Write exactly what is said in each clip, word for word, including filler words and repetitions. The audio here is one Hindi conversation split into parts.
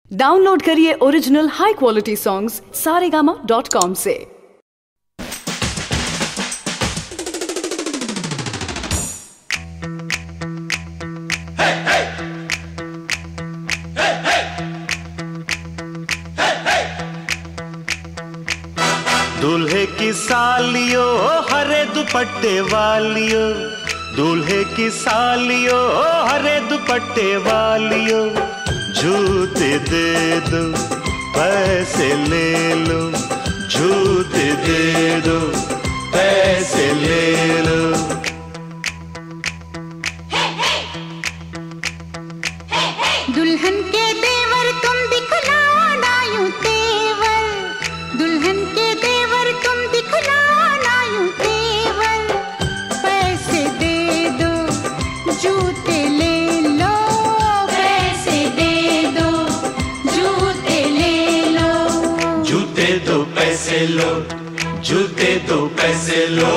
डाउनलोड करिए original high quality songs Saregama dot com से। दूल्हे की सालियो हरे दुपट्टे वालियो, दूल्हे की सालियो हरे दुपट्टे वालियो, जूते दे दो पैसे ले लो, जूते दे दो पैसे ले लो। दुल्हन के देवर तुम दिखलाओ ना यूं तेवर, दुल्हन के देवर तुम दिखलाओ ना यूं तेवर, पैसे दे दो जूते ले लो, पैसे दे दो जूते ले लो, जूते दो पैसे लो, जूते दो पैसे लो।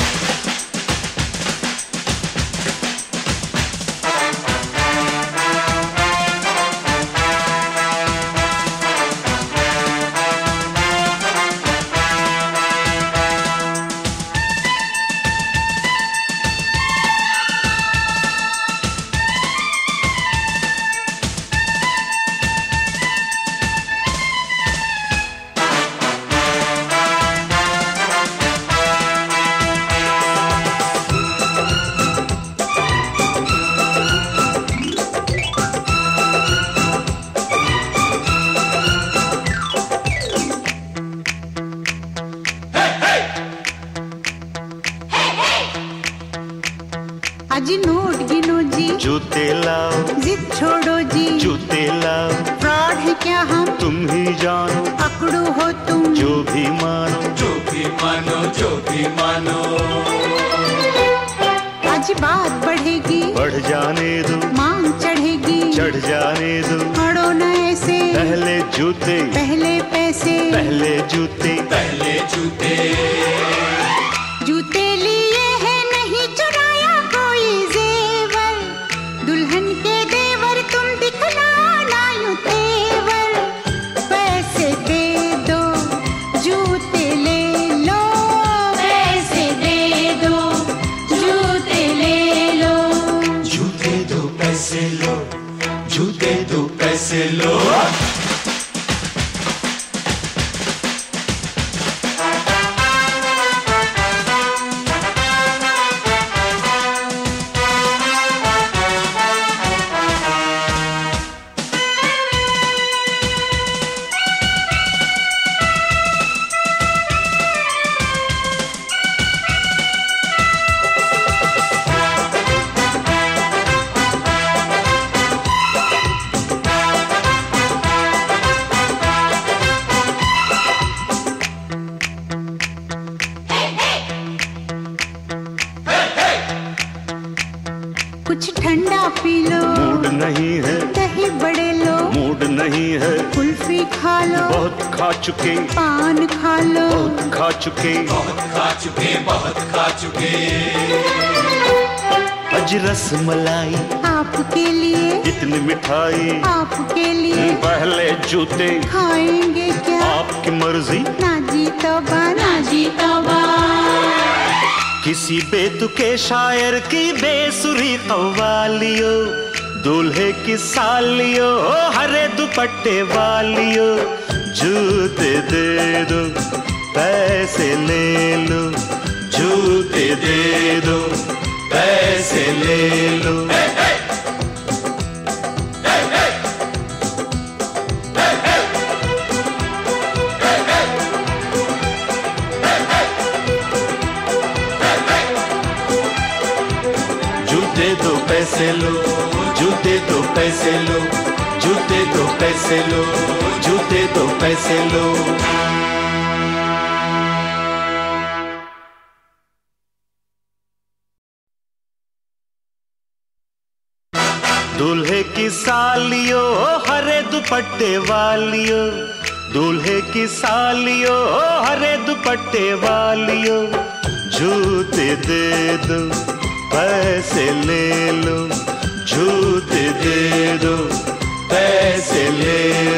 अजी नोट गिनो जी, जूते लाओ, जिद छोड़ो जी, जूते लाओ, फ्रॉड है क्या हम तुम ही जानो, पकड़ो हो तुम जो भी मानो, जो भी मानो, जो भी मानो। आज बात बढ़ेगी, बढ़ जाने दो, मांग चढ़ेगी, चढ़ जाने दो, अड़ो न ऐसे, पहले जूते पहले पैसे, पहले जूते पहले जूते। जूते लिए है नहीं चुराया कोई जेवर, दुल्हन के देवर तुम दिखलाओ ना यूं तेवर, पैसे दे दो जूते ले लो, पैसे दे दो जूते ले लो, जूते दो पैसे लो, जूते दो पैसे लो। कुछ ठंडा पी लो, मूड नहीं है, दही बड़े लो, मूड नहीं है, कुल्फी खा लो, बहुत खा चुके, पान खा लो, बहुत खा चुके, बहुत खा चुके, बहुत खा चुके। अज रस मलाई आपके लिए, इतनी मिठाई आपके लिए, पहले जूते खाएंगे क्या आपकी मर्जी, ना जी तौबा, ना जी तौबा। किसी बेतुके शायर की बेसुरी कव्वालियो, दूल्हे की सालियो हरे दुपट्टे वालियो, जूते दे दो पैसे ले लो, जूते दे दो पैसे ले लो। जूते दो पैसे लो, जूते दो पैसे लो, जूते दो पैसे लो, जूते दो पैसे लो। दूल्हे की सालियो हरे दुपट्टे वालियो, दूल्हे की सालियो हरे दुपट्टे वालियो, जूते दे दो पैसे ले लो, जूते दे दो पैसे ले